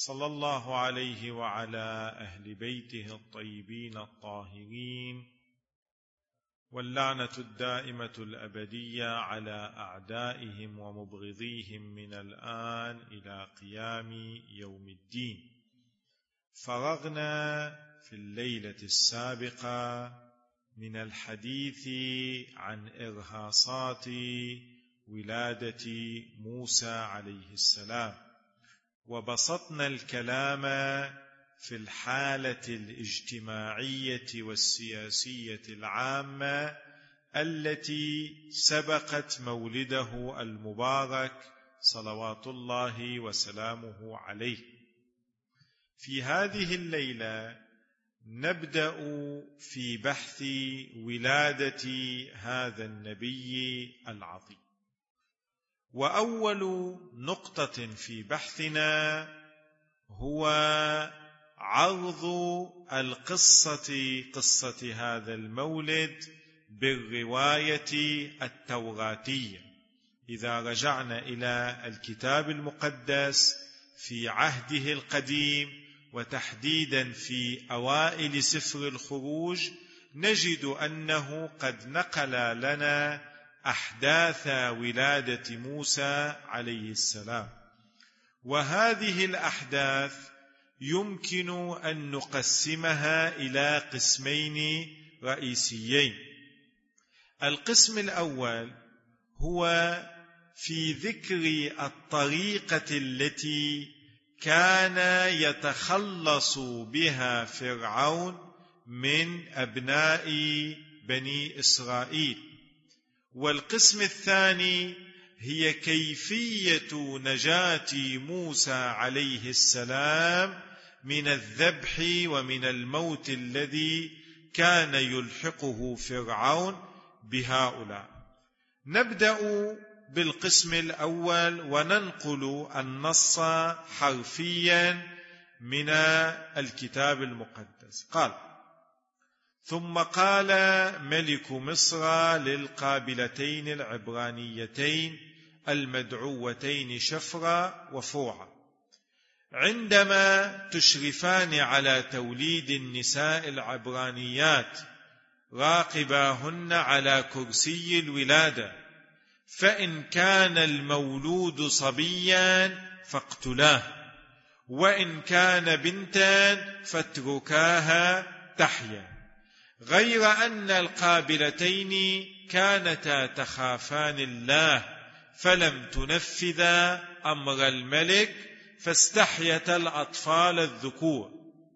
صلى الله عليه وعلى أهل بيته الطيبين الطاهرين، واللعنة الدائمة الأبدية على أعدائهم ومبغضيهم من الآن إلى قيام يوم الدين. فرغنا في الليلة السابقة من الحديث عن إرهاصات ولادة موسى عليه السلام، وبسطنا الكلام في الحالة الاجتماعية والسياسية العامة التي سبقت مولده المبارك صلوات الله وسلامه عليه. في هذه الليلة نبدأ في بحث ولادة هذا النبي العظيم. وأول نقطة في بحثنا هو عرض قصة هذا المولد بالرواية التوراتية. إذا رجعنا إلى الكتاب المقدس في عهده القديم، وتحديدا في أوائل سفر الخروج، نجد أنه قد نقل لنا أحداث ولادة موسى عليه السلام. وهذه الأحداث يمكن أن نقسمها إلى قسمين رئيسيين. القسم الأول هو في ذكر الطريقة التي كان يتخلص بها فرعون من أبناء بني إسرائيل. والقسم الثاني هي كيفية نجاة موسى عليه السلام من الذبح ومن الموت الذي كان يلحقه فرعون بهؤلاء. نبدأ بالقسم الأول وننقل النص حرفيا من الكتاب المقدس. قال: ثم قال ملك مصر للقابلتين العبرانيتين المدعوتين شفرة وفوعة، عندما تشرفان على توليد النساء العبرانيات راقباهن على كرسي الولادة، فإن كان المولود صبيا فاقتلاه، وإن كان بنتا فاتركاها تحيا. غير أن القابلتين كانتا تخافان الله، فلم تنفذا أمر الملك، فاستحيتا الأطفال الذكور.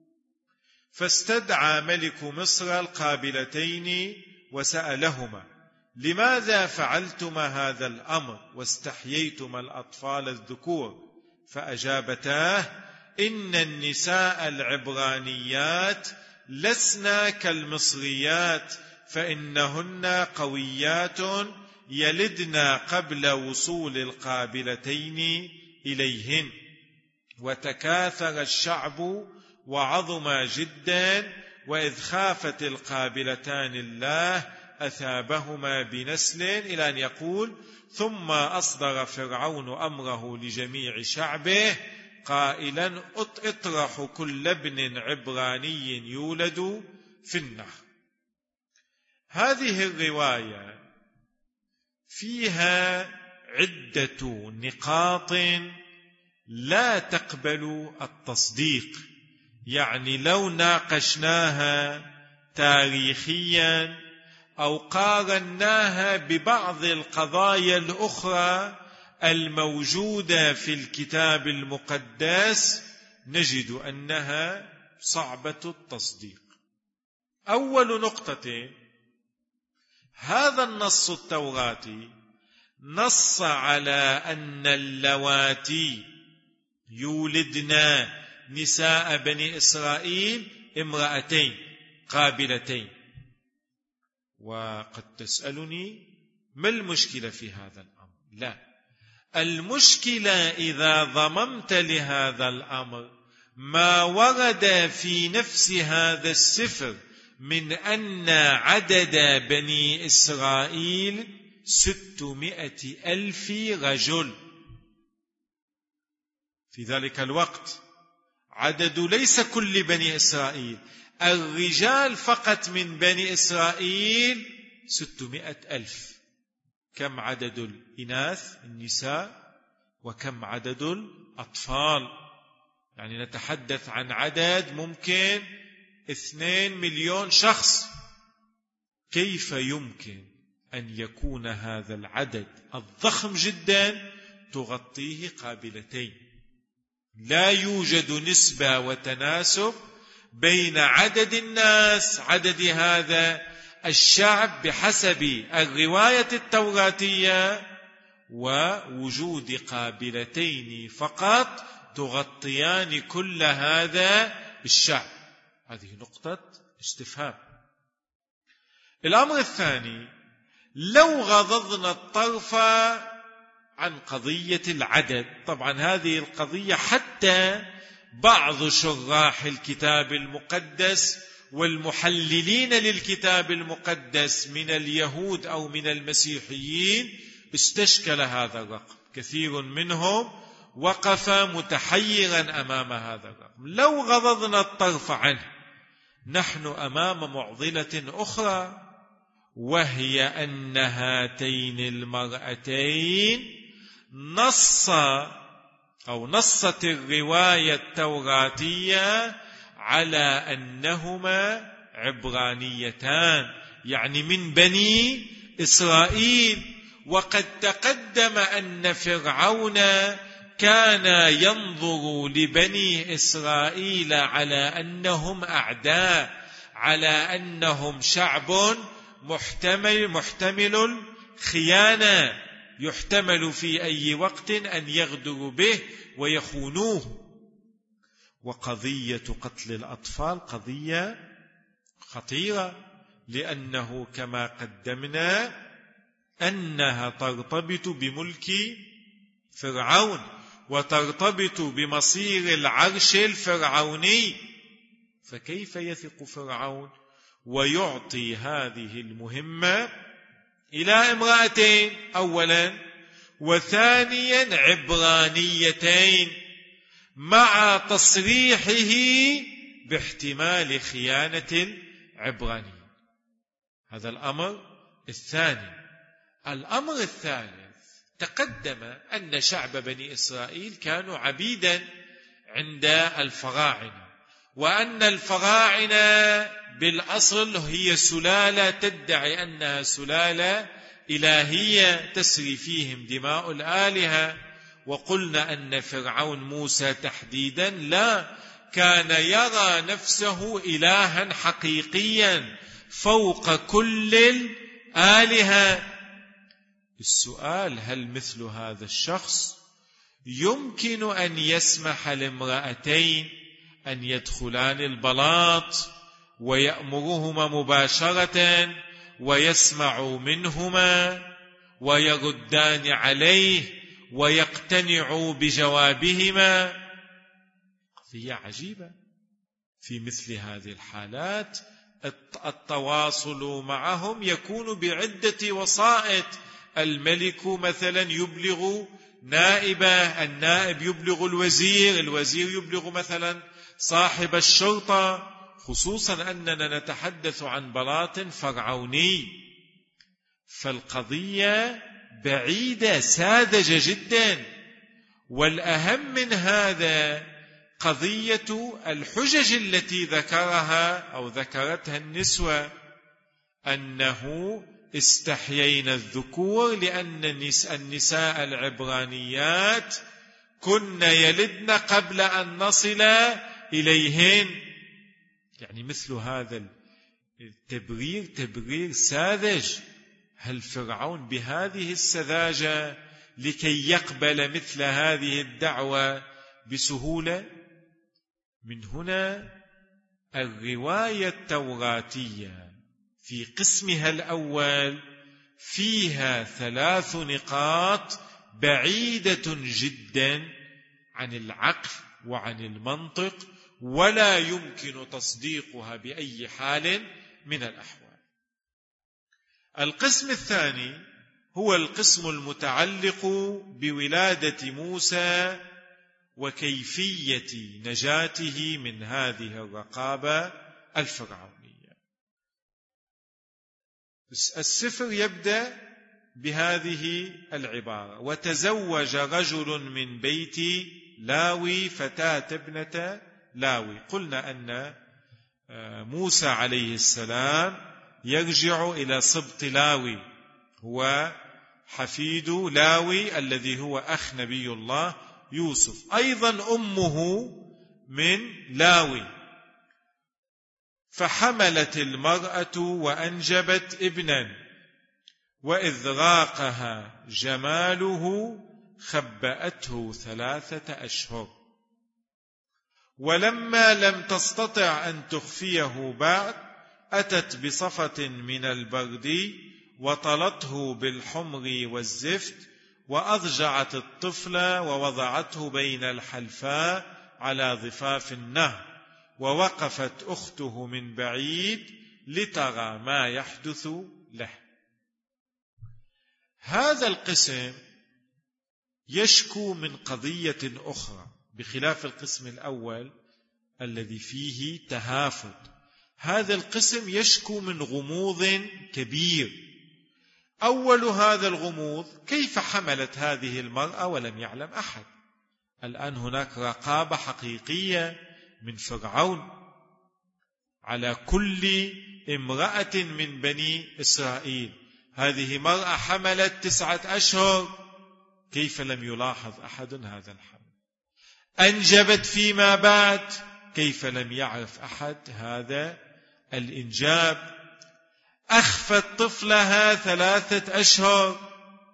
فاستدعى ملك مصر القابلتين وسألهما: لماذا فعلتما هذا الأمر واستحييتما الأطفال الذكور؟ فأجابتاه: إن النساء العبرانيات لسنا كالمصريات، فإنهن قويات يلدن قبل وصول القابلتين إليهن. وتكاثر الشعب وعظم جدا، وإذ خافت القابلتان الله أثابهما بنسل، إلى أن يقول: ثم أصدر فرعون أمره لجميع شعبه قائلا: اطرحوا كل ابن عبراني يولد في النهر. هذه الرواية فيها عدة نقاط لا تقبل التصديق. يعني لو ناقشناها تاريخيا أو قارناها ببعض القضايا الأخرى الموجودة في الكتاب المقدس، نجد أنها صعبة التصديق. أول نقطة: هذا النص التوراتي نص على أن اللواتي يولدن نساء بني إسرائيل امرأتين قابلتين. وقد تسألني: ما المشكلة في هذا الأمر؟ لا، المشكلة إذا ضممت لهذا الأمر ما ورد في نفس هذا السفر من أن عدد بني إسرائيل 600,000 رجل في ذلك الوقت. عدد ليس كل بني إسرائيل، الرجال فقط من بني إسرائيل 600,000. كم عدد الإناث النساء وكم عدد الأطفال؟ يعني نتحدث عن عدد ممكن 2 مليون شخص. كيف يمكن أن يكون هذا العدد الضخم جدا تغطيه قابلتين؟ لا يوجد نسبة وتناسب بين عدد الناس، عدد هذا الشعب بحسب الرواية التوراتية، ووجود قابلتين فقط تغطيان كل هذا الشعب. هذه نقطة استفهام. الأمر الثاني، لو غضضنا الطرف عن قضية العدد، طبعا هذه القضية حتى بعض شراح الكتاب المقدس والمحللين للكتاب المقدس من اليهود أو من المسيحيين استشكل هذا الرقم، كثير منهم وقف متحيرا أمام هذا الرقم. لو غضضنا الطرف عنه نحن أمام معضلة أخرى، وهي أن هاتين المرأتين نصت الرواية التوراتية على أنهما عبرانيتان، يعني من بني إسرائيل. وقد تقدم أن فرعون كان ينظر لبني إسرائيل على أنهم أعداء، على أنهم شعب محتمل الخيانة، يحتمل في أي وقت أن يغدروا به ويخونوه. وقضية قتل الأطفال قضية خطيرة، لأنه كما قدمنا أنها ترتبط بملك فرعون وترتبط بمصير العرش الفرعوني. فكيف يثق فرعون ويعطي هذه المهمة إلى امرأتين أولا، وثانيا عبرانيتين، مع تصريحه باحتمال خيانة العبرانيين؟ هذا الأمر الثاني. الأمر الثالث، تقدم أن شعب بني إسرائيل كانوا عبيدا عند الفراعنة، وأن الفراعنة بالأصل هي سلالة تدعي أنها سلالة إلهية تسري فيهم دماء الآلهة. وقلنا أن فرعون موسى تحديدا لا، كان يرى نفسه إلها حقيقيا فوق كل الآلهة. السؤال، هل مثل هذا الشخص يمكن أن يسمح لامرأتين أن يدخلان البلاط ويأمرهما مباشرة ويسمعوا منهما ويردان عليه ويقتنعوا بجوابهما؟ قضية عجيبة. في مثل هذه الحالات التواصل معهم يكون بعدة وسائط. الملك مثلا يبلغ نائبه، النائب يبلغ الوزير، الوزير يبلغ مثلا صاحب الشرطة، خصوصا أننا نتحدث عن بلاط فرعوني. فالقضية بعيدة ساذجة جدا. والأهم من هذا قضية الحجج التي ذكرتها النسوة، أنه استحيينا الذكور لأن النساء العبرانيات كن يلدن قبل أن نصل إليهن. يعني مثل هذا التبرير تبرير ساذج. هل فرعون بهذه السذاجة لكي يقبل مثل هذه الدعوة بسهولة؟ من هنا الرواية التوراتية في قسمها الأول فيها 3 نقاط بعيدة جدا عن العقل وعن المنطق، ولا يمكن تصديقها بأي حال من الأحوال. القسم الثاني هو القسم المتعلق بولادة موسى وكيفية نجاته من هذه الرقابة الفرعونية. السفر يبدأ بهذه العبارة: وتزوج رجل من بيت لاوي فتاة ابنة لاوي. قلنا أن موسى عليه السلام يرجع إلى سبط لاوي، هو حفيد لاوي الذي هو أخ نبي الله يوسف. أيضا أمه من لاوي، فحملت المرأة وأنجبت ابنا، وإذ راقها جماله خبأته 3 أشهر، ولما لم تستطع أن تخفيه بعد أتت بصفة من البرد وطلته بالحمر والزفت، وأضجعت الطفل ووضعته بين الحلفاء على ضفاف النهر، ووقفت أخته من بعيد لترى ما يحدث له. هذا القسم يشكو من قضية أخرى بخلاف القسم الأول الذي فيه تهافت. هذا القسم يشكو من غموض كبير. أول هذا الغموض: كيف حملت هذه المرأة ولم يعلم أحد؟ الآن هناك رقابة حقيقية من فرعون على كل امرأة من بني إسرائيل. هذه مرأة حملت 9 أشهر، كيف لم يلاحظ أحد هذا الحمل؟ أنجبت فيما بعد، كيف لم يعرف أحد هذا الإنجاب؟ أخفت طفلها 3 أشهر،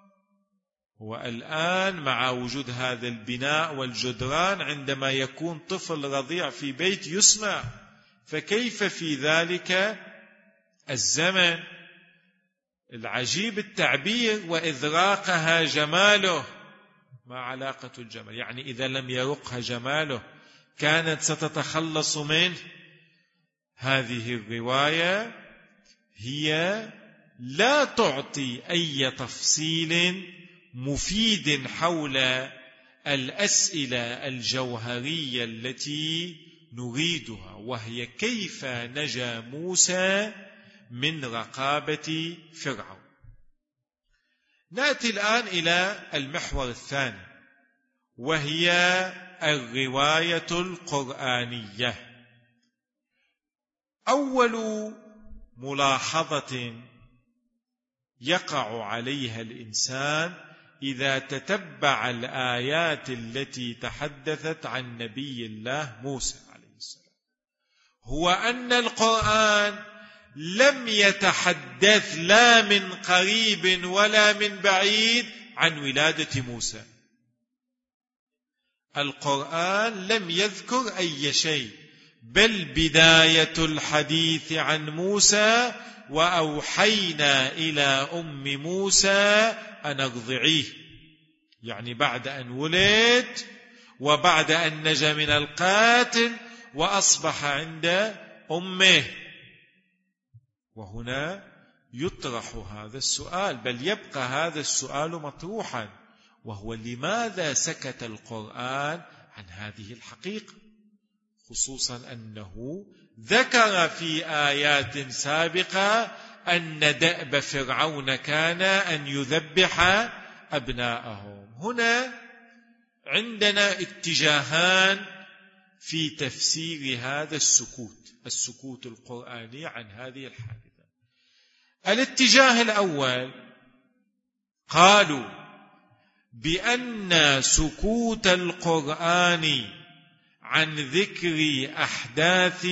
والآن مع وجود هذا البناء والجدران عندما يكون طفل رضيع في بيت يسمع، فكيف في ذلك الزمن؟ العجيب التعبير: وإذ راقها جماله. ما علاقة الجمال؟ يعني إذا لم يرقها جماله كانت ستتخلص منه. هذه الرواية هي لا تعطي أي تفصيل مفيد حول الأسئلة الجوهرية التي نريدها، وهي كيف نجا موسى من رقابة فرعون. نأتي الآن إلى المحور الثاني، وهي الرواية القرآنية. أول ملاحظة يقع عليها الإنسان إذا تتبع الآيات التي تحدثت عن نبي الله موسى عليه السلام هو أن القرآن لم يتحدث لا من قريب ولا من بعيد عن ولادة موسى. القرآن لم يذكر أي شيء، بل بداية الحديث عن موسى: وأوحينا إلى أم موسى أن أرضعيه، يعني بعد أن ولد وبعد أن نجا من القاتل وأصبح عند أمه. وهنا يطرح هذا السؤال، بل يبقى هذا السؤال مطروحا، وهو: لماذا سكت القرآن عن هذه الحقيقة؟ خصوصا أنه ذكر في آيات سابقة أن دأب فرعون كان أن يذبح أبناءهم. هنا عندنا اتجاهان في تفسير هذا السكوت القرآني عن هذه الحادثة. الاتجاه الأول قالوا بأن سكوت القرآن عن ذكر أحداث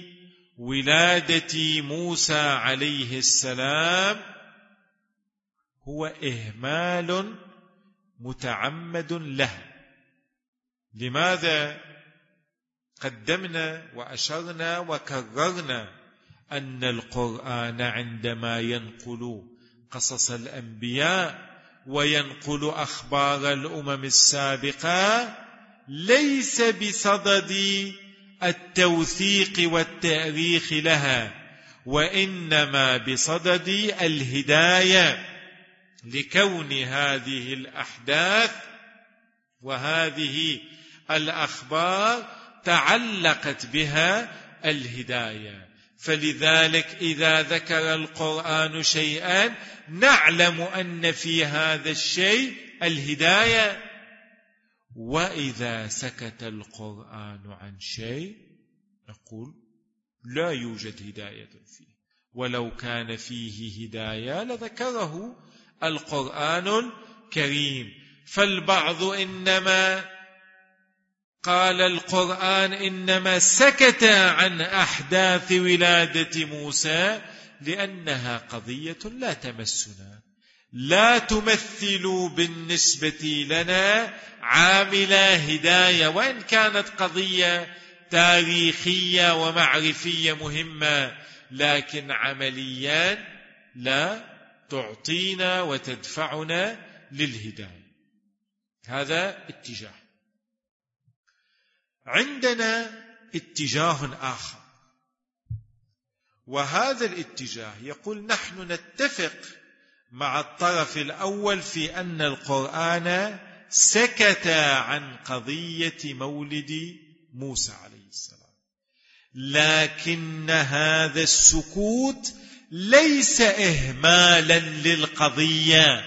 ولادة موسى عليه السلام هو إهمال متعمد له. لماذا؟ قدمنا وأشرنا وكررنا أن القرآن عندما ينقل قصص الأنبياء وينقل أخبار الأمم السابقة ليس بصدد التوثيق والتأريخ لها، وإنما بصدد الهداية لكون هذه الأحداث وهذه الأخبار تعلقت بها الهداية. فلذلك إذا ذكر القرآن شيئا نعلم أن في هذا الشيء الهداية، وإذا سكت القرآن عن شيء نقول لا يوجد هداية فيه، ولو كان فيه هداية لذكره القرآن الكريم. فالبعض إنما قال القرآن إنما سكت عن أحداث ولادة موسى لأنها قضية لا تمسنا، لا تمثل بالنسبة لنا عامل هداية، وإن كانت قضية تاريخية ومعرفية مهمة، لكن عمليا لا تعطينا وتدفعنا للهداية. هذا اتجاه. عندنا اتجاه آخر، وهذا الاتجاه يقول نحن نتفق مع الطرف الأول في أن القرآن سكت عن قضية مولد موسى عليه السلام، لكن هذا السكوت ليس إهمالا للقضية،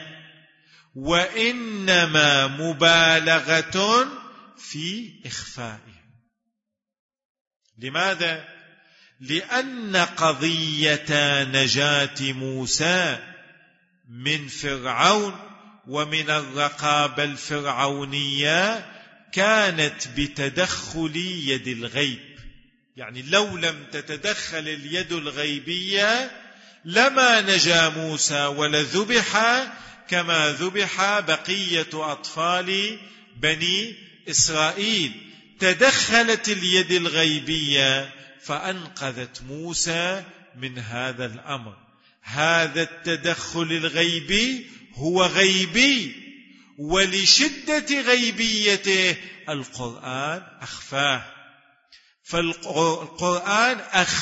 وإنما مبالغة في إخفائها. لماذا؟ لأن قضية نجاة موسى من فرعون ومن الرقابة الفرعونية كانت بتدخل يد الغيب، يعني لو لم تتدخل اليد الغيبية لما نجا موسى ولذبح كما ذبح بقية أطفال بني إسرائيل. تدخلت اليد الغيبية فأنقذت موسى من هذا الأمر. هذا التدخل الغيبي هو غيبي، ولشدة غيبيته القرآن أخفاه، فالقرآن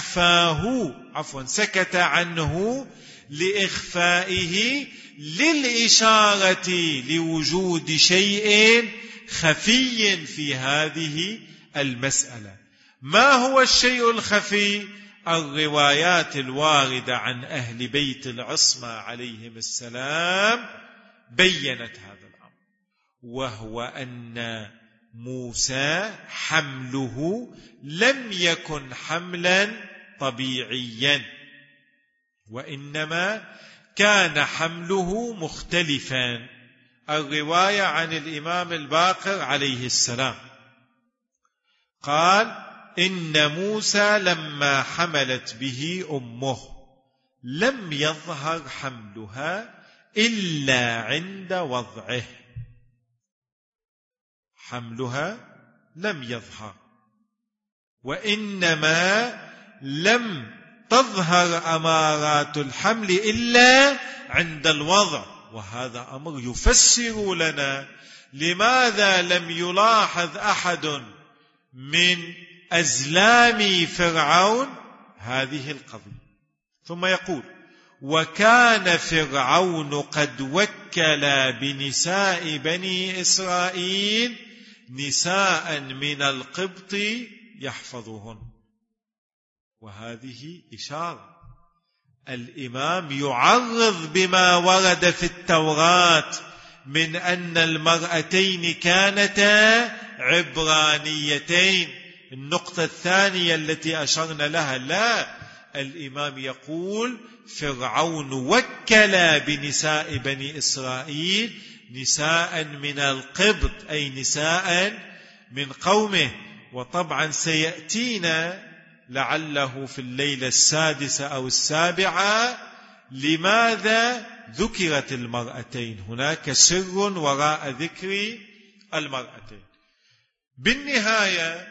سكت عنه لإخفائه، للإشارة لوجود شيء خفي في هذه المسألة. ما هو الشيء الخفي؟ الروايات الواردة عن أهل بيت العصمة عليهم السلام بيّنت هذا الأمر، وهو أن موسى حمله لم يكن حملا طبيعيا، وإنما كان حمله مختلفا. الرواية عن الإمام الباقر عليه السلام قال إن موسى لما حملت به أمه لم يظهر حملها إلا عند وضعه، حملها لم يظهر، وإنما لم تظهر أمارات الحمل إلا عند الوضع. وهذا أمر يفسر لنا لماذا لم يلاحظ أحد من أزلام فرعون هذه القضية. ثم يقول وكان فرعون قد وكل بنساء بني إسرائيل نساء من القبط يحفظهن. وهذه إشارة، الإمام يعرض بما ورد في التوراة من أن المرأتين كانتا عبرانيتين. النقطة الثانية التي أشرنا لها، لا، الإمام يقول فرعون وكل بنساء بني إسرائيل نساء من القبط، أي نساء من قومه. وطبعا سيأتينا لعله في الليلة السادسة أو السابعة لماذا ذكرت المرأتين. هناك سر وراء ذكر المرأتين. بالنهاية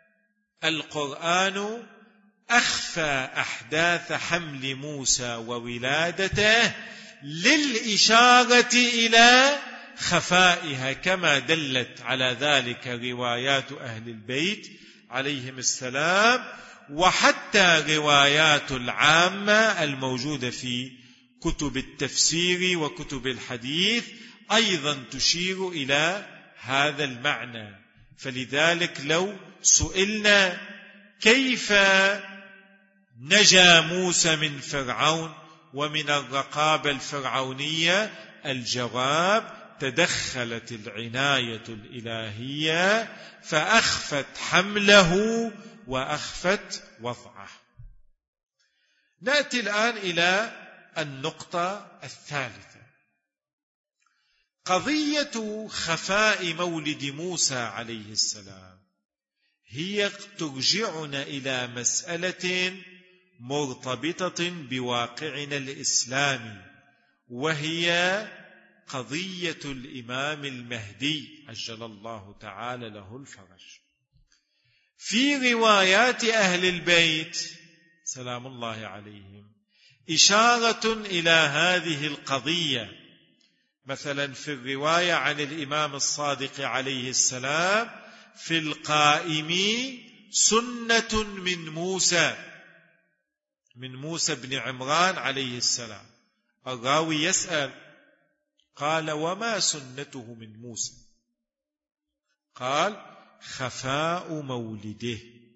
القرآن أخفى أحداث حمل موسى وولادته للإشارة إلى خفائها، كما دلت على ذلك روايات أهل البيت عليهم السلام، وحتى روايات العامة الموجودة في كتب التفسير وكتب الحديث أيضا تشير إلى هذا المعنى. فلذلك لو سئلنا كيف نجا موسى من فرعون ومن الرقابة الفرعونية، الجواب: تدخلت العناية الإلهية فأخفت حمله وأخفت وضعه. نأتي الآن إلى النقطة الثالثة، قضية خفاء مولد موسى عليه السلام. هي ترجعنا إلى مسألة مرتبطة بواقعنا الإسلامي، وهي قضية الإمام المهدي عجل الله تعالى له الفرج. في روايات أهل البيت سلام الله عليهم إشارة إلى هذه القضية. مثلا في الرواية عن الإمام الصادق عليه السلام: في القائم سنة من موسى بن عمران عليه السلام. الراوي يسأل قال: وما سنته من موسى؟ قال: خفاء مولده.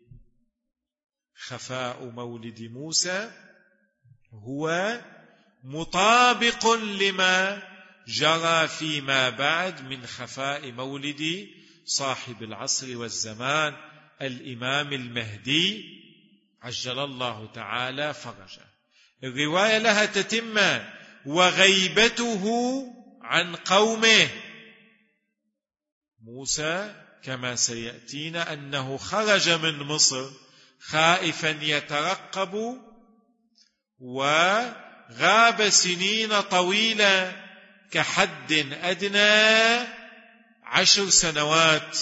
خفاء مولد موسى هو مطابق لما جرى فيما بعد من خفاء مولد صاحب العصر والزمان الإمام المهدي عجل الله تعالى فرجه. الرواية لها تتمة: وغيبته عن قومه. موسى كما سيأتينا أنه خرج من مصر خائفا يترقب، وغاب سنين طويلة كحد أدنى 10 سنوات.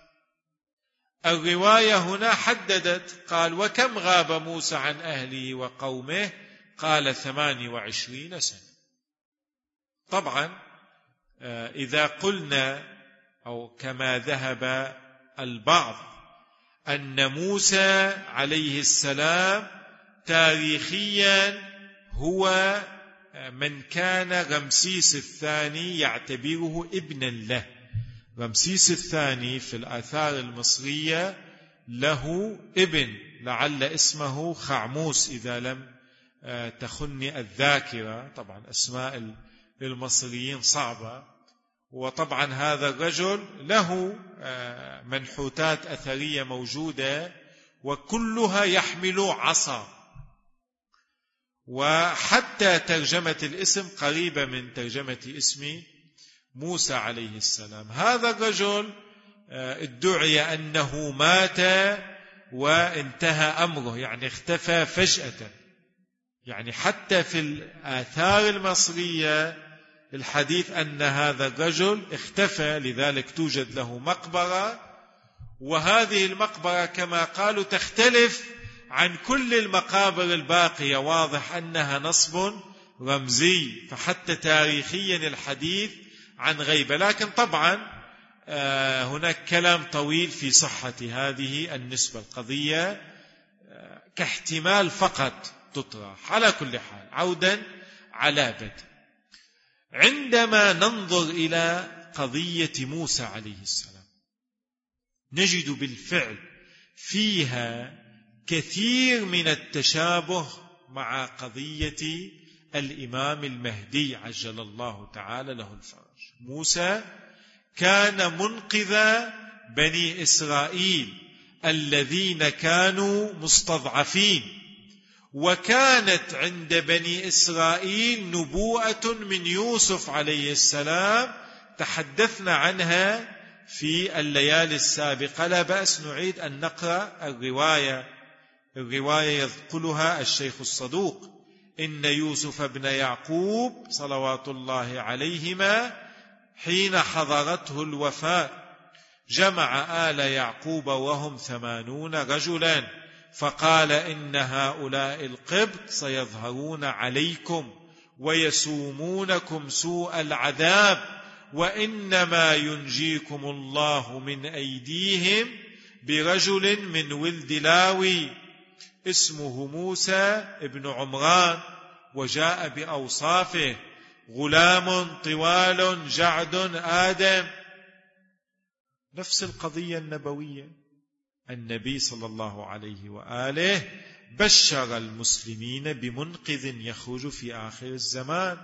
الرواية هنا حددت، قال: وكم غاب موسى عن أهله وقومه؟ قال: 28 سنة. طبعا إذا قلنا أو كما ذهب البعض أن موسى عليه السلام تاريخيا هو من كان رمسيس الثاني يعتبره ابنا له. رمسيس الثاني في الآثار المصرية له ابن لعل اسمه خعموس إذا لم تخني الذاكرة. طبعا أسماء المصريين صعبة. وطبعا هذا الرجل له منحوتات أثرية موجودة وكلها يحمل عصا، وحتى ترجمة الاسم قريبة من ترجمة اسم موسى عليه السلام. هذا الرجل ادعي أنه مات وانتهى أمره، يعني اختفى فجأة. يعني حتى في الآثار المصرية الحديث أن هذا الرجل اختفى، لذلك توجد له مقبرة، وهذه المقبرة كما قالوا تختلف عن كل المقابر الباقية، واضح أنها نصب رمزي، فحتى تاريخيا الحديث عن غيبة. لكن طبعا هناك كلام طويل في صحة هذه النسبة. القضية كاحتمال فقط تطرح. على كل حال، عودا على بدء، عندما ننظر إلى قضية موسى عليه السلام نجد بالفعل فيها كثير من التشابه مع قضية الإمام المهدي عجل الله تعالى له الفرج. موسى كان منقذ بني إسرائيل الذين كانوا مستضعفين، وكانت عند بني إسرائيل نبوءة من يوسف عليه السلام تحدثنا عنها في الليالي السابقة. لا بأس نعيد أن نقرأ الرواية يذكرها الشيخ الصدوق: إن يوسف بن يعقوب صلوات الله عليهما حين حضرته الوفاة جمع آل يعقوب وهم 80 رجلا، فقال: إن هؤلاء القبط سيظهرون عليكم ويسومونكم سوء العذاب، وإنما ينجيكم الله من أيديهم برجل من ولد لاوي اسمه موسى ابن عمران، وجاء بأوصافه: غلام طوال جعد آدم. نفس القضية النبوية. النبي صلى الله عليه وآله بشر المسلمين بمنقذ يخرج في آخر الزمان،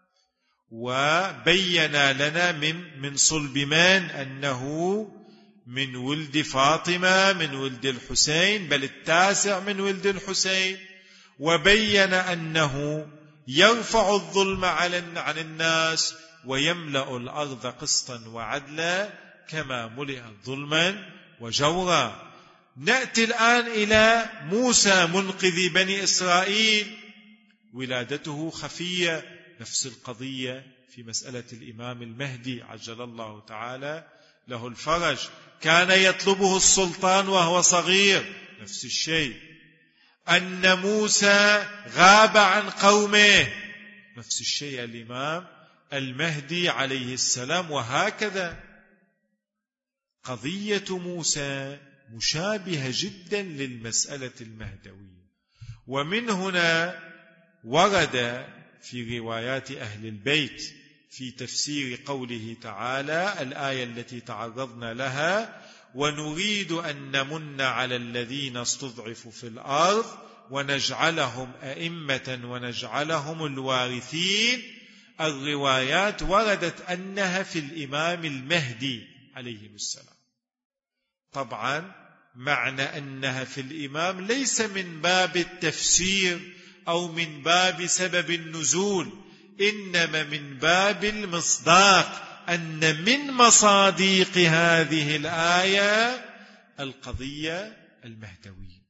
وبين لنا من صلب من أنه من ولد فاطمة من ولد الحسين، بل التاسع من ولد الحسين، وبين أنه يرفع الظلم عن الناس ويملأ الأرض قسطا وعدلا كما ملئت ظلما وجورا. نأتي الآن إلى موسى منقذ بني إسرائيل، ولادته خفية، نفس القضية في مسألة الإمام المهدي عجل الله تعالى له الفرج، كان يطلبه السلطان وهو صغير، نفس الشيء. أن موسى غاب عن قومه، نفس الشيء الإمام المهدي عليه السلام. وهكذا قضية موسى مشابهة جدا للمسألة المهدوية. ومن هنا ورد في روايات أهل البيت في تفسير قوله تعالى الآية التي تعرضنا لها: ونريد أن نمن على الذين استضعفوا في الأرض ونجعلهم أئمة ونجعلهم الوارثين. الروايات وردت أنها في الإمام المهدي عليه السلام. طبعا معنى أنها في الإمام ليس من باب التفسير أو من باب سبب النزول، إنما من باب المصداق، أن من مصاديق هذه الآية القضية المهدوية.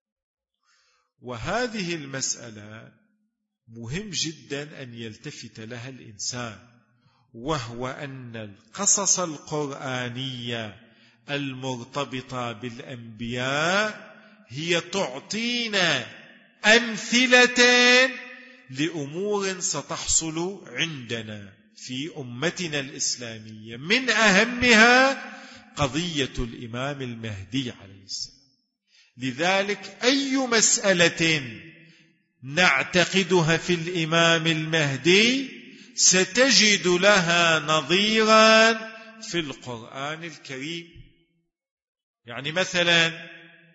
وهذه المسألة مهم جدا أن يلتفت لها الإنسان، وهو أن القصص القرآنية المرتبطة بالأنبياء هي تعطينا أمثلة لأمور ستحصل عندنا في أمتنا الإسلامية، من أهمها قضية الإمام المهدي عليه السلام. لذلك أي مسألة نعتقدها في الإمام المهدي ستجد لها نظيرا في القرآن الكريم. يعني مثلا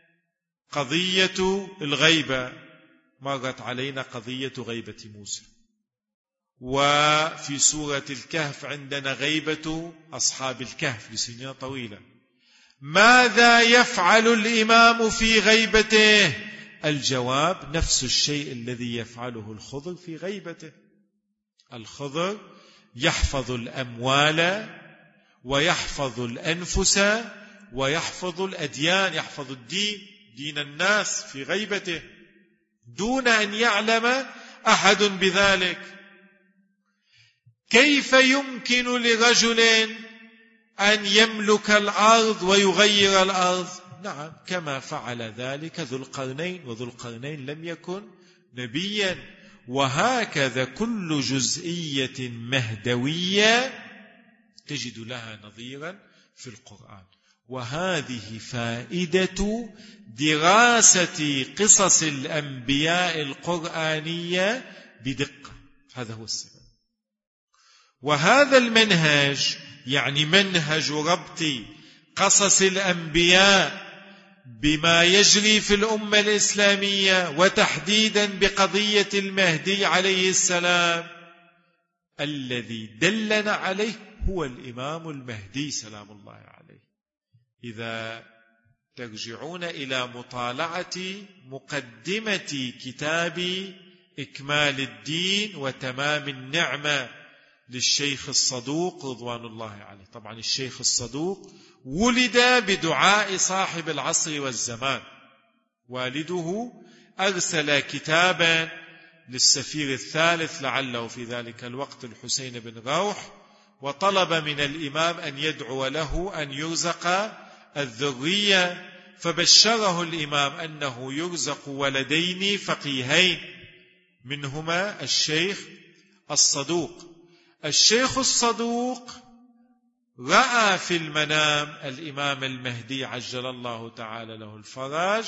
قضية الغيبة، مرت علينا قضية غيبة موسى، وفي سورة الكهف عندنا غيبة أصحاب الكهف لسنين طويلة. ماذا يفعل الإمام في غيبته؟ الجواب نفس الشيء الذي يفعله الخضر في غيبته. الخضر يحفظ الأموال ويحفظ الأنفس ويحفظ الأديان، يحفظ الدين، دين الناس في غيبته دون أن يعلم أحد بذلك. كيف يمكن لرجل أن يملك الأرض ويغير الأرض؟ نعم، كما فعل ذلك ذو القرنين، وذو القرنين لم يكن نبيا. وهكذا كل جزئية مهدوية تجد لها نظيرا في القرآن. وهذه فائدة دراسة قصص الأنبياء القرآنية بدقة، هذا هو السبب. وهذا المنهج يعني منهج ربط قصص الأنبياء بما يجري في الأمة الإسلامية، وتحديدا بقضية المهدي عليه السلام، الذي دلنا عليه هو الإمام المهدي سلام الله عليه. إذا ترجعون إلى مطالعة مقدمة كتاب إكمال الدين وتمام النعمة للشيخ الصدوق رضوان الله عليه، طبعا الشيخ الصدوق ولد بدعاء صاحب العصر والزمان. والده أرسل كتابا للسفير الثالث لعله في ذلك الوقت الحسين بن روح، وطلب من الإمام أن يدعو له أن يرزق الذرية، فبشره الإمام أنه يرزق ولدين فقيهين، منهما الشيخ الصدوق. الشيخ الصدوق رأى في المنام الإمام المهدي عجل الله تعالى له الفرج،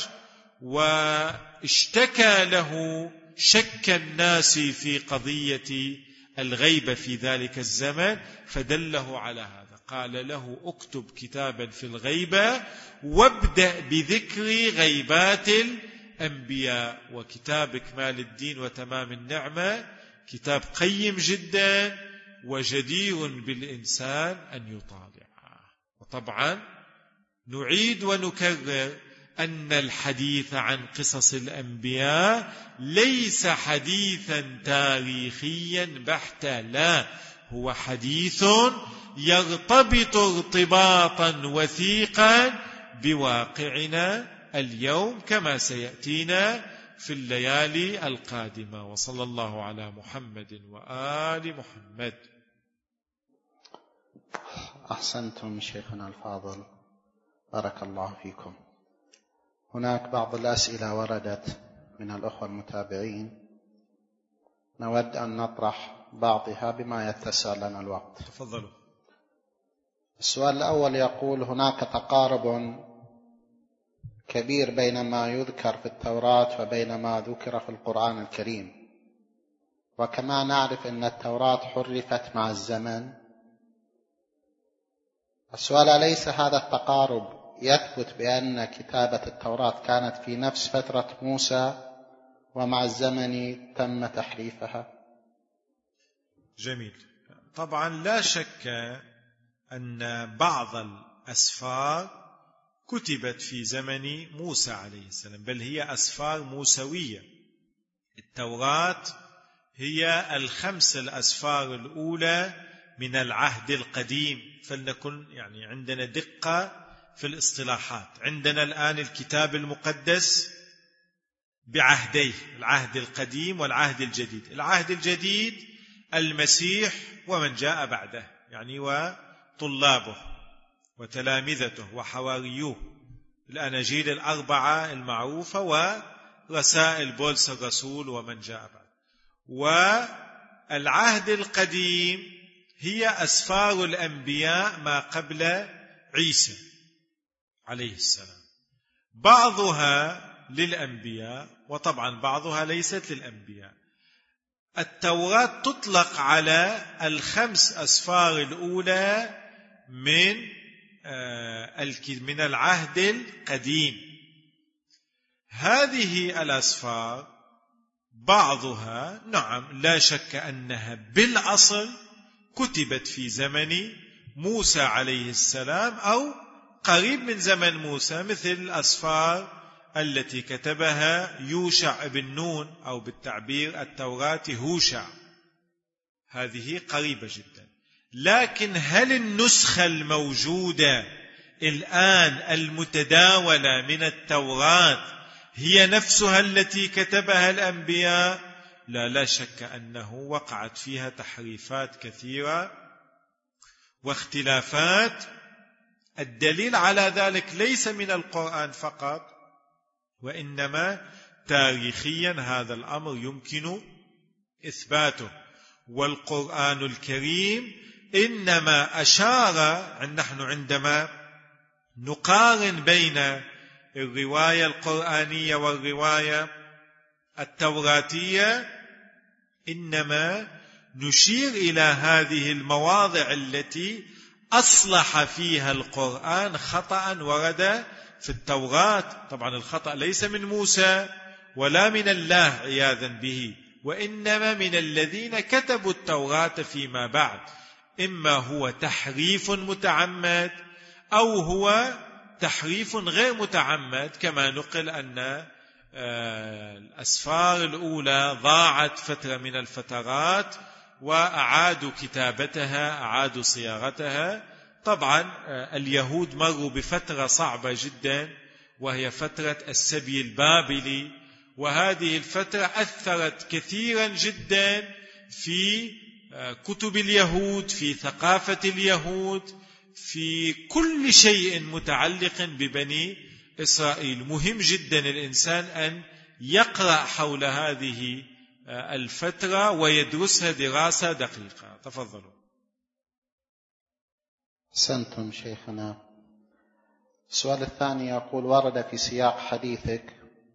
واشتكى له شك الناس في قضية الغيبة في ذلك الزمن، فدله على هذا. قال له اكتب كتابا في الغيبة وابدأ بذكر غيبات الأنبياء. وكتاب إكمال الدين وتمام النعمة كتاب قيم جدا وجدير بالإنسان أن يطالعه. وطبعا نعيد ونكرر أن الحديث عن قصص الأنبياء ليس حديثا تاريخيا بحتا، لا، هو حديث يرتبط ارتباطا وثيقا بواقعنا اليوم كما سيأتينا في الليالي القادمة. وصلى الله على محمد وآل محمد. أحسنتم شيخنا الفاضل، بارك الله فيكم. هناك بعض الأسئلة وردت من الأخوة المتابعين، نود أن نطرح بعضها بما يتسع لنا الوقت. تفضلوا. السؤال الأول يقول: هناك تقارب كبير بين ما يذكر في التوراة وبين ما ذكر في القرآن الكريم، وكما نعرف أن التوراة حرفت مع الزمن. السؤال: أليس هذا التقارب يثبت بأن كتابة التوراة كانت في نفس فترة موسى ومع الزمن تم تحريفها؟ جميل. طبعا لا شك أن بعض الأسفار كتبت في زمن موسى عليه السلام، بل هي أسفار موسوية. التوراة هي الخمس الأسفار الأولى من العهد القديم، فلنكن يعني عندنا دقة في الاصطلاحات. عندنا الآن الكتاب المقدس بعهديه، العهد القديم والعهد الجديد. العهد الجديد المسيح ومن جاء بعده، يعني وطلابه وتلامذته وحواريوه، الأناجيل الأربعة المعروفة ورسائل بولس الرسول ومن جاء بعد. والعهد القديم هي أسفار الأنبياء ما قبل عيسى عليه السلام، بعضها للأنبياء وطبعا بعضها ليست للأنبياء. التوراة تطلق على الخمس أسفار الأولى من العهد القديم. هذه الأسفار بعضها نعم لا شك أنها بالأصل كتبت في زمن موسى عليه السلام أو قريب من زمن موسى، مثل الأسفار التي كتبها يوشع بن نون، أو بالتعبير التوراة هوشع، هذه قريبة جدا. لكن هل النسخة الموجودة الآن المتداولة من التوراة هي نفسها التي كتبها الأنبياء؟ لا شك أنه وقعت فيها تحريفات كثيرة واختلافات. الدليل على ذلك ليس من القرآن فقط، وإنما تاريخيا هذا الأمر يمكن إثباته. والقرآن الكريم إنما أشار، نحن عندما نقارن بين الرواية القرآنية والرواية التوراتية، إنما نشير إلى هذه المواضع التي أصلح فيها القرآن خطأ ورد في التوراة. طبعا الخطأ ليس من موسى ولا من الله عياذا به، وإنما من الذين كتبوا التوراة فيما بعد، إما هو تحريف متعمد أو هو تحريف غير متعمد، كما نقل أن الأسفار الأولى ضاعت فترة من الفترات وأعادوا كتابتها، أعادوا صياغتها. طبعا اليهود مروا بفترة صعبة جدا وهي فترة السبي البابلي، وهذه الفترة أثرت كثيرا جدا في كتب اليهود، في ثقافة اليهود، في كل شيء متعلق ببني إسرائيل. مهم جدا الإنسان أن يقرأ حول هذه الفترة ويدرسها دراسة دقيقة. تفضلوا. أحسنتم شيخنا. السؤال الثاني يقول: ورد في سياق حديثك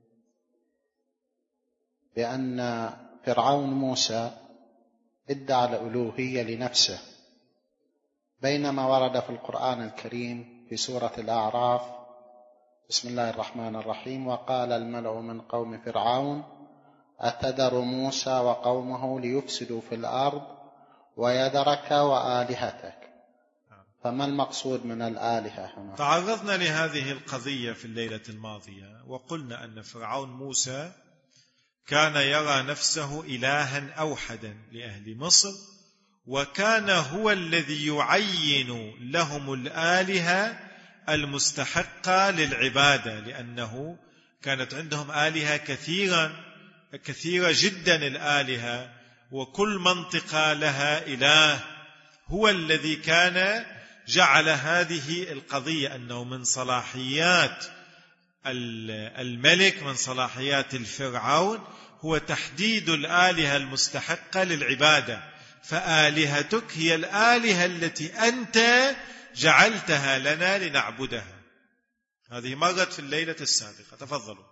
بأن فرعون موسى ادعى الألوهية لنفسه بينما ورد في القرآن الكريم في سورة الأعراف بسم الله الرحمن الرحيم: وقال الملأ من قوم فرعون أتذر موسى وقومه ليفسدوا في الأرض ويذرك وآلهتك. فما المقصود من الآلهة هنا؟ تعرضنا لهذه القضية في الليلة الماضية وقلنا أن فرعون موسى كان يرى نفسه إلها أوحدا لأهل مصر، وكان هو الذي يعين لهم الآلهة المستحقة للعبادة، لأنه كانت عندهم آلهة كثيرة جدا الآلهة، وكل منطقة لها إله. هو الذي كان جعل هذه القضية أنه من صلاحيات الملك، من صلاحيات الفرعون، هو تحديد الآلهة المستحقة للعبادة. فآلهتك هي الآلهة التي أنت جعلتها لنا لنعبدها. هذه مرت في الليلة السابقة. تفضلوا.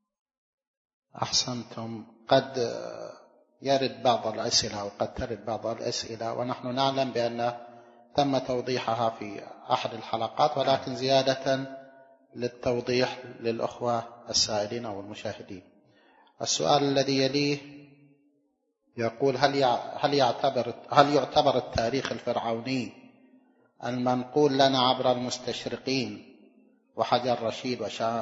أحسنتم. قد يرد بعض الأسئلة وقد ترد بعض الأسئلة، ونحن نعلم بأن تم توضيحها في أحد الحلقات، ولكن زيادة للتوضيح للأخوة السائلين أو المشاهدين. السؤال الذي يليه يقول: هل يعتبر التاريخ الفرعوني المنقول لنا عبر المستشرقين وحجر رشيد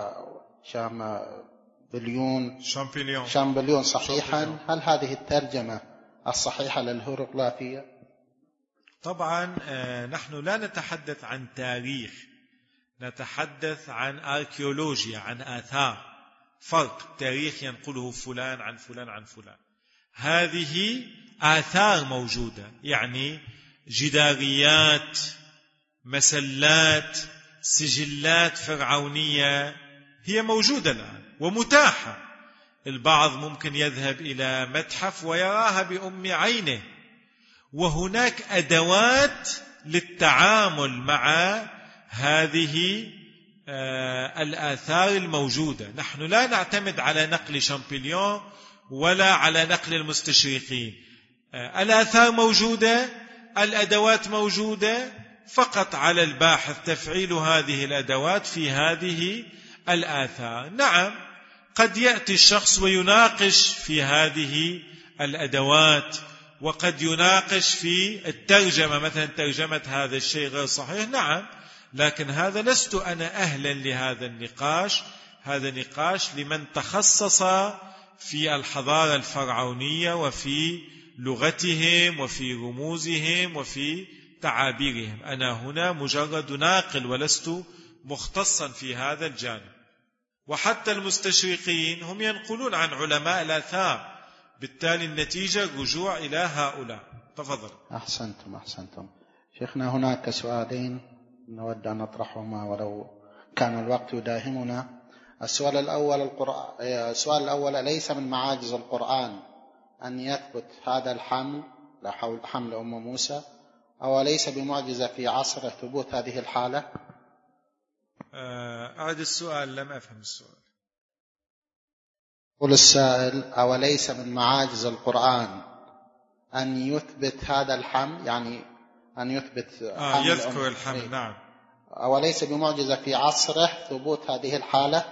شامبليون صحيحا؟ هل هذه الترجمة الصحيحة للهيروغليفية؟ طبعا نحن لا نتحدث عن تاريخ، نتحدث عن أركيولوجيا، عن آثار. فرق، تاريخ ينقله فلان عن فلان عن فلان. هذه آثار موجودة، يعني جداريات، مسلات، سجلات فرعونية هي موجودة الآن ومتاحة. البعض ممكن يذهب إلى متحف ويراها بأم عينه، وهناك أدوات للتعامل مع هذه الآثار الموجودة. نحن لا نعتمد على نقل شامبليون ولا على نقل المستشرقين. الآثار موجودة، الأدوات موجودة، فقط على الباحث تفعيل هذه الأدوات في هذه الآثار. نعم، قد يأتي الشخص ويناقش في هذه الأدوات، وقد يناقش في الترجمة، مثلا ترجمة هذا الشيء غير صحيح. نعم، لكن هذا لست أنا أهلا لهذا النقاش. هذا نقاش لمن تخصص في الحضارة الفرعونية وفي لغتهم وفي رموزهم وفي تعابيرهم. أنا هنا مجرد ناقل ولست مختصا في هذا الجانب. وحتى المستشرقين هم ينقلون عن علماء الآثار، بالتالي النتيجة رجوع إلى هؤلاء. تفضل. أحسنتم. شيخنا، هناك سؤالين نود أن نطرحهما ولو كان الوقت يداهمنا. السؤال الأول: أليس من معاجز القرآن أن يثبت هذا الحمل، حمل أم موسى، أو ليس بمعجزة في عصره ثبوت هذه الحالة؟ أعد السؤال، لم أفهم السؤال. قل السائل: أوليس من معاجز القرآن أن يثبت هذا الحمل، يعني أن يثبت يذكر الحمل. نعم. أوليس بمعجزة في عصره ثبوت هذه الحالة؟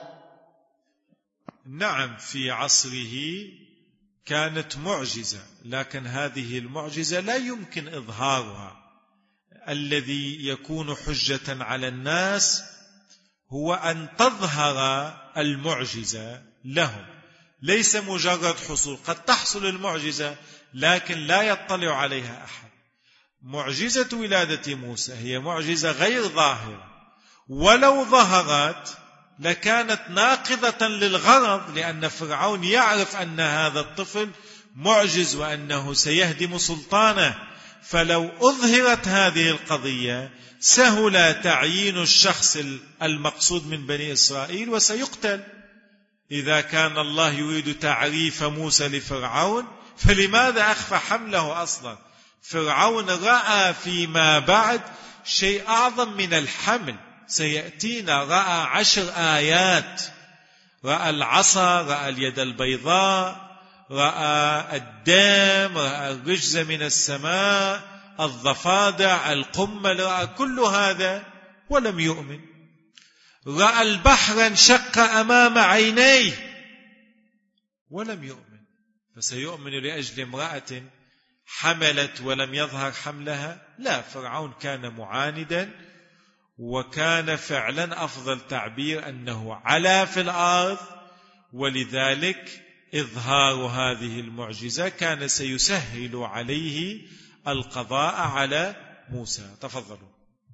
نعم، في عصره كانت معجزة، لكن هذه المعجزة لا يمكن إظهارها. الذي يكون حجة على الناس هو أن تظهر المعجزة لهم، ليس مجرد حصول. قد تحصل المعجزة لكن لا يطلع عليها أحد. معجزة ولادة موسى هي معجزة غير ظاهرة، ولو ظهرت لكانت ناقضة للغرض، لأن فرعون يعرف أن هذا الطفل معجز وأنه سيهدم سلطانه. فلو أظهرت هذه القضية سهل تعيين الشخص المقصود من بني إسرائيل وسيقتل. إذا كان الله يريد تعريف موسى لفرعون فلماذا أخفى حمله أصلا؟ فرعون رأى فيما بعد شيء أعظم من الحمل سيأتينا. رأى 10 آيات، رأى العصا، رأى اليد البيضاء، رأى الدم، رأى الرجز من السماء، الضفادع، القمل، رأى كل هذا ولم يؤمن. رأى البحر انشق أمام عينيه ولم يؤمن، فسيؤمن لأجل امرأة حملت ولم يظهر حملها؟ لا، فرعون كان معاندا، وكان فعلا أفضل تعبير أنه علا في الأرض، ولذلك إظهار هذه المعجزة كان سيسهل عليه القضاء على موسى. تفضلوا.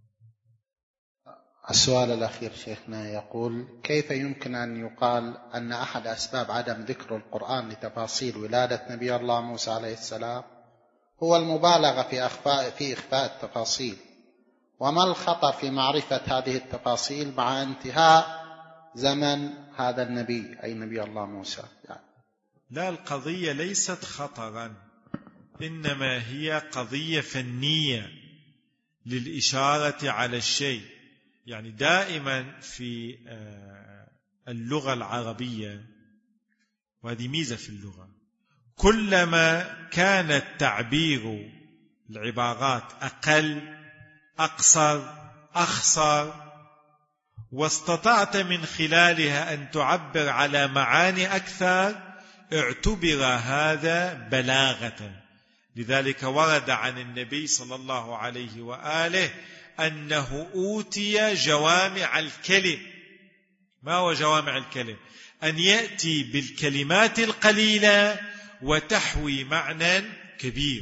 السؤال الأخير شيخنا يقول: كيف يمكن أن يقال أن أحد أسباب عدم ذكر القرآن لتفاصيل ولادة نبي الله موسى عليه السلام هو المبالغة في إخفاء التفاصيل؟ وما الخطر في معرفة هذه التفاصيل مع انتهاء زمن هذا النبي أي نبي الله موسى؟ لا، القضية ليست خطرا، إنما هي قضية فنية للإشارة على الشيء. يعني دائما في اللغة العربية، وهذه ميزة في اللغة، كلما كان التعبير العبارات أقل، أقصر، أخصر، واستطعت من خلالها أن تعبر على معاني أكثر، اعتبر هذا بلاغة. لذلك ورد عن النبي صلى الله عليه وآله أنه أوتي جوامع الكلم. ما هو جوامع الكلم؟ أن يأتي بالكلمات القليلة وتحوي معنى كبير.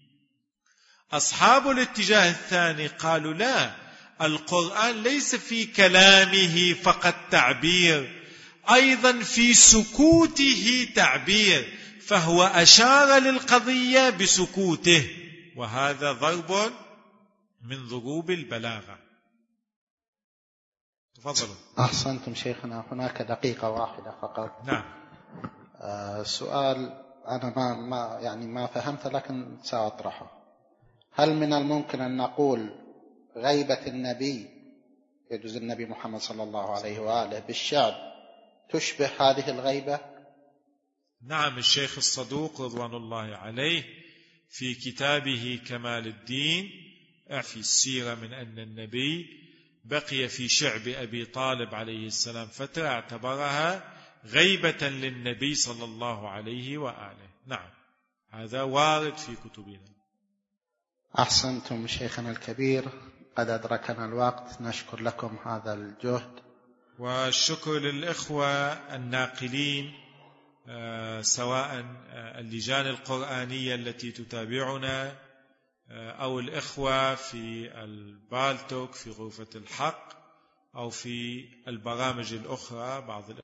أصحاب الاتجاه الثاني قالوا لا، القرآن ليس في كلامه فقط تعبير، أيضا في سكوته تعبير، فهو أشار للقضية بسكوته، وهذا ضرب من ضروب البلاغة. تفضلوا. أحسنتم شيخنا. هناك دقيقة واحدة فقط. نعم. سؤال أنا ما فهمت، لكن سأطرحه. هل من الممكن أن نقول غيبة النبي، يجوز النبي محمد صلى الله عليه وآله، بالشعب تشبه هذه الغيبة؟ نعم، الشيخ الصدوق رضوان الله عليه في كتابه كمال الدين في السيرة من أن النبي بقي في شعب أبي طالب عليه السلام فترة، اعتبرها غيبة للنبي صلى الله عليه وآله. نعم، هذا وارد في كتبنا. أحسنتم شيخنا الكبير، قد أدركنا الوقت. نشكر لكم هذا الجهد، والشكر للإخوة الناقلين، سواء اللجان القرآنية التي تتابعنا أو الإخوة في البالتوك في غرفة الحق أو في البرامج الأخرى. بعض